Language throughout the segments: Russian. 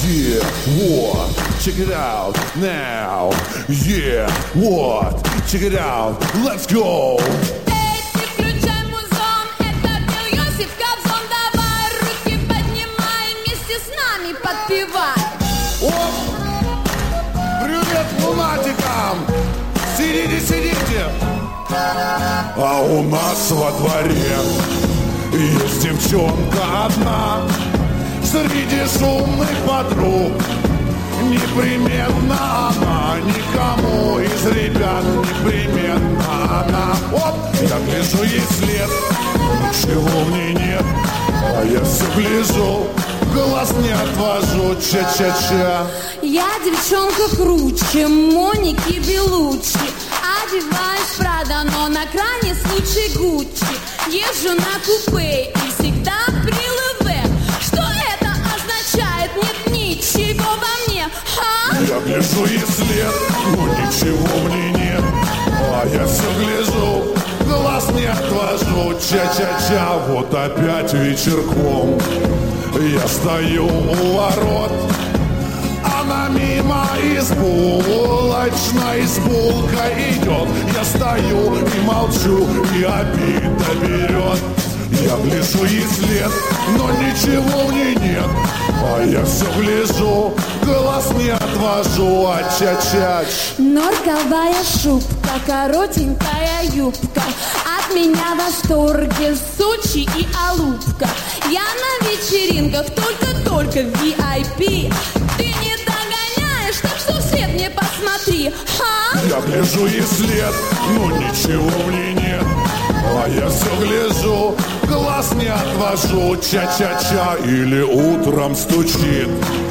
Yeah, what? Check it out now. Yeah, what? Check it out. Let's go. Эй, включай музон, это пел Йосиф Кобзон. Давай руки поднимай, вместе с нами подпевай. Оп! Привет лунатикам! Сидите, сидите! А у нас во дворе есть девчонка одна. Среди шумных подруг непременно она, никому из ребят непременно она. Оп! Я гляжу ей вслед, ничего в ней нет, а я все гляжу, глаз не отвожу, ча-ча-ча. Я девчонка круче Моники Белуччи. Одеваюсь Прада, но на крайний случай Гуччи. Езжу на купе и всегда при ЛВ. Что это означает? Нет ничего во мне, а? Я гляжу ей вслед, но ничего мне нет, а я все гляжу, глаз не отвожу, ча-ча-ча. Вот опять вечерком я стою у ворот, она мимо из булочной с булкой идет. Я стою и молчу, и обида берет. Я гляжу ей вслед, но ничего в ней нет, а я все гляжу, глаз не отвожу, а ча-ча. Норковая шубка, коротенькая юбка. От меня в восторге Сочи и Алупка. Я на вечеринках только VIP. Ты не догоняешь, так что вслед мне посмотри, а? Я гляжу ей вслед, но ничего в ней нет, а я все гляжу, глаз не отвожу, ча-ча-ча. Или утром стучит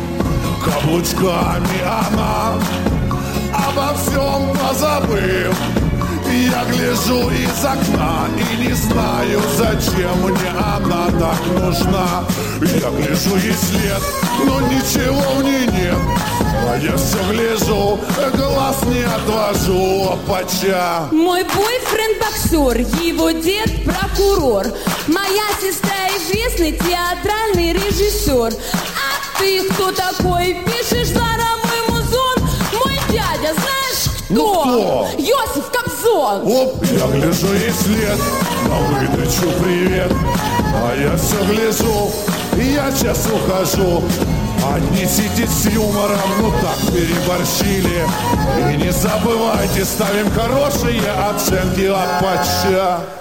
каблучками она, обо всем позабыв. Я гляжу из окна и не знаю, зачем мне она так нужна. Я гляжу ей вслед, но ничего в ней нет, а я все гляжу, глаз не отвожу, опача. Мой бойфренд боксер, его дед прокурор. Моя сестра известный театральный режиссер. А ты кто такой? Пишешь здоровый музон? Мой дядя, знаешь кто? Ну кто? Йосиф Кобзон. Оп, я гляжу ей вслед, на выдачу привет, а я все гляжу, я сейчас ухожу. Отнесите с юмором, ну так переборщили. И не забывайте, ставим хорошие оценки от Патча.